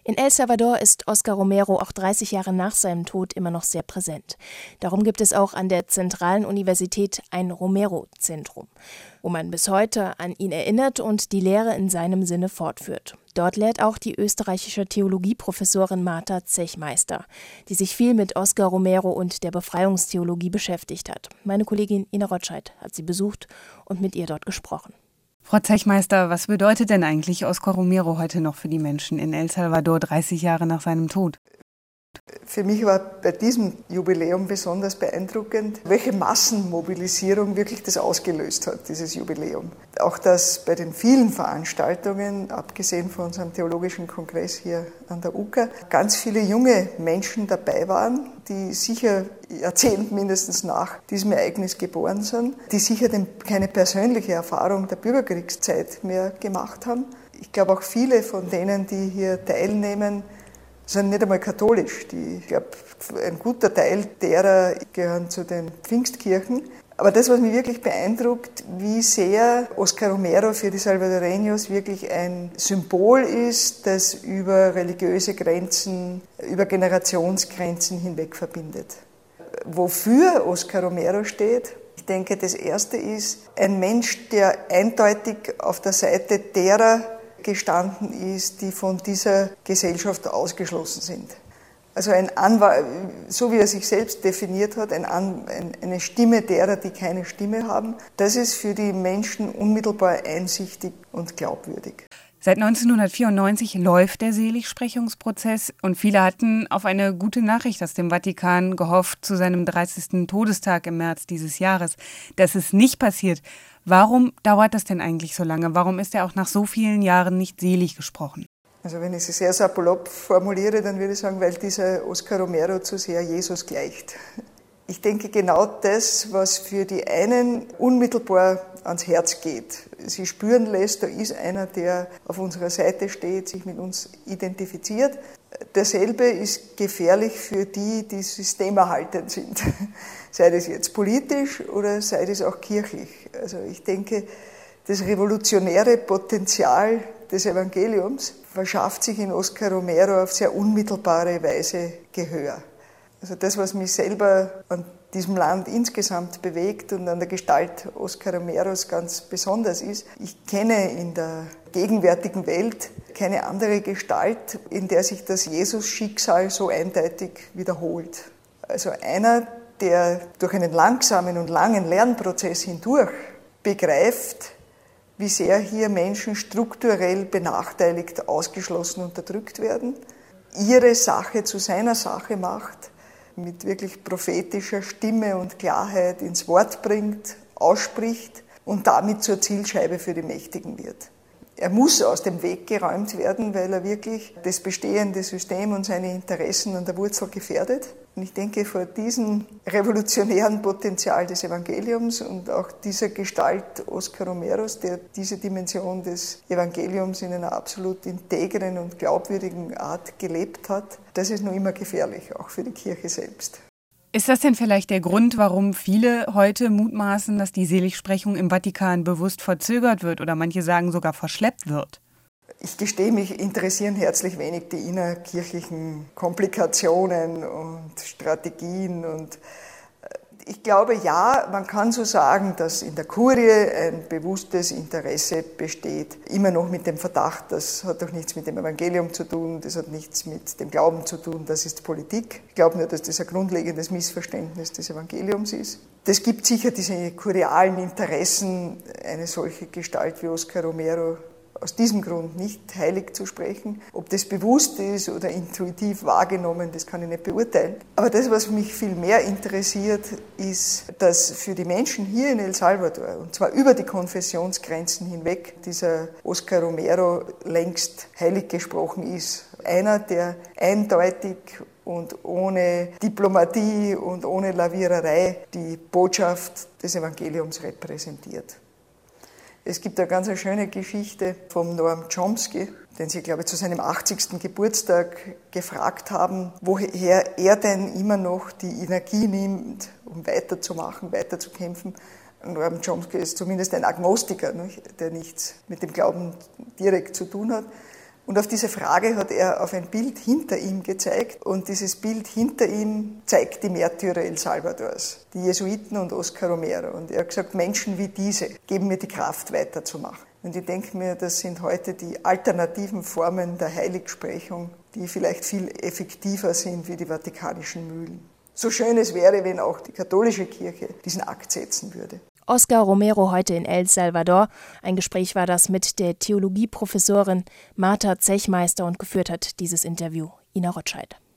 In El Salvador ist Oscar Romero auch 30 Jahre nach seinem Tod immer noch sehr präsent. Darum gibt es auch an der Zentralen Universität ein Romero-Zentrum, wo man bis heute an ihn erinnert und die Lehre in seinem Sinne fortführt. Dort lehrt auch die österreichische Theologieprofessorin Martha Zechmeister, die sich viel mit Oscar Romero und der Befreiungstheologie beschäftigt hat. Meine Kollegin Ina Rotscheid hat sie besucht und mit ihr dort gesprochen. Frau Zechmeister, was bedeutet denn eigentlich Oscar Romero heute noch für die Menschen in El Salvador 30 Jahre nach seinem Tod? Für mich war bei diesem Jubiläum besonders beeindruckend, welche Massenmobilisierung wirklich das ausgelöst hat, dieses Jubiläum. Auch dass bei den vielen Veranstaltungen, abgesehen von unserem theologischen Kongress hier an der UKA, ganz viele junge Menschen dabei waren, die sicher Jahrzehnte mindestens nach diesem Ereignis geboren sind, die sicher keine persönliche Erfahrung der Bürgerkriegszeit mehr gemacht haben. Ich glaube auch viele von denen, die hier teilnehmen, sind nicht einmal katholisch. Ich glaube, ein guter Teil derer gehören zu den Pfingstkirchen. Aber das, was mich wirklich beeindruckt, wie sehr Oscar Romero für die Salvadoreños wirklich ein Symbol ist, das über religiöse Grenzen, über Generationsgrenzen hinweg verbindet. Wofür Oscar Romero steht? Ich denke, das Erste ist ein Mensch, der eindeutig auf der Seite derer gestanden ist, die von dieser Gesellschaft ausgeschlossen sind. Also so wie er sich selbst definiert hat, eine Stimme derer, die keine Stimme haben, das ist für die Menschen unmittelbar einsichtig und glaubwürdig. Seit 1994 läuft der Seligsprechungsprozess und viele hatten auf eine gute Nachricht aus dem Vatikan gehofft zu seinem 30. Todestag im März dieses Jahres. Das ist nicht passiert. Warum dauert das denn eigentlich so lange? Warum ist er auch nach so vielen Jahren nicht selig gesprochen? Also wenn ich es sehr salopp formuliere, dann würde ich sagen, weil dieser Oscar Romero zu sehr Jesus gleicht. Ich denke genau das, was für die einen unmittelbar ans Herz geht, sie spüren lässt, da ist einer, der auf unserer Seite steht, sich mit uns identifiziert. Derselbe ist gefährlich für die, die systemerhaltend sind, sei das jetzt politisch oder sei das auch kirchlich. Also ich denke, das revolutionäre Potenzial des Evangeliums verschafft sich in Oscar Romero auf sehr unmittelbare Weise Gehör. Also das, was mich selber an diesem Land insgesamt bewegt und an der Gestalt Oscar Romeros ganz besonders ist, ich kenne in der gegenwärtigen Welt keine andere Gestalt, in der sich das Jesus-Schicksal so eindeutig wiederholt. Also einer, der durch einen langsamen und langen Lernprozess hindurch begreift, wie sehr hier Menschen strukturell benachteiligt, ausgeschlossen, unterdrückt werden, ihre Sache zu seiner Sache macht, mit wirklich prophetischer Stimme und Klarheit ins Wort bringt, ausspricht und damit zur Zielscheibe für die Mächtigen wird. Er muss aus dem Weg geräumt werden, weil er wirklich das bestehende System und seine Interessen an der Wurzel gefährdet. Und ich denke, vor diesem revolutionären Potenzial des Evangeliums und auch dieser Gestalt Oscar Romeros, der diese Dimension des Evangeliums in einer absolut integren und glaubwürdigen Art gelebt hat, das ist noch immer gefährlich, auch für die Kirche selbst. Ist das denn vielleicht der Grund, warum viele heute mutmaßen, dass die Seligsprechung im Vatikan bewusst verzögert wird oder manche sagen sogar verschleppt wird? Ich gestehe, mich interessieren herzlich wenig die innerkirchlichen Komplikationen und Strategien. Und ich glaube, ja, man kann so sagen, dass in der Kurie ein bewusstes Interesse besteht. Immer noch mit dem Verdacht, das hat doch nichts mit dem Evangelium zu tun, das hat nichts mit dem Glauben zu tun, das ist Politik. Ich glaube nur, dass das ein grundlegendes Missverständnis des Evangeliums ist. Das gibt sicher diese kurialen Interessen, eine solche Gestalt wie Oscar Romero aus diesem Grund nicht heilig zu sprechen. Ob das bewusst ist oder intuitiv wahrgenommen, das kann ich nicht beurteilen. Aber das, was mich viel mehr interessiert, ist, dass für die Menschen hier in El Salvador, und zwar über die Konfessionsgrenzen hinweg, dieser Oscar Romero längst heilig gesprochen ist. Einer, der eindeutig und ohne Diplomatie und ohne Laviererei die Botschaft des Evangeliums repräsentiert. Es gibt eine ganz schöne Geschichte von Noam Chomsky, den Sie, glaube ich, zu seinem 80. Geburtstag gefragt haben, woher er denn immer noch die Energie nimmt, um weiterzumachen, weiterzukämpfen. Noam Chomsky ist zumindest ein Agnostiker, der nichts mit dem Glauben direkt zu tun hat. Und auf diese Frage hat er auf ein Bild hinter ihm gezeigt. Und dieses Bild hinter ihm zeigt die Märtyrer El Salvadors, die Jesuiten und Oscar Romero. Und er hat gesagt, Menschen wie diese geben mir die Kraft, weiterzumachen. Und ich denke mir, das sind heute die alternativen Formen der Heiligsprechung, die vielleicht viel effektiver sind wie die vatikanischen Mühlen. So schön es wäre, wenn auch die katholische Kirche diesen Akt setzen würde. Oscar Romero heute in El Salvador. Ein Gespräch war das mit der Theologieprofessorin Martha Zechmeister und geführt hat dieses Interview Ina Rotscheid.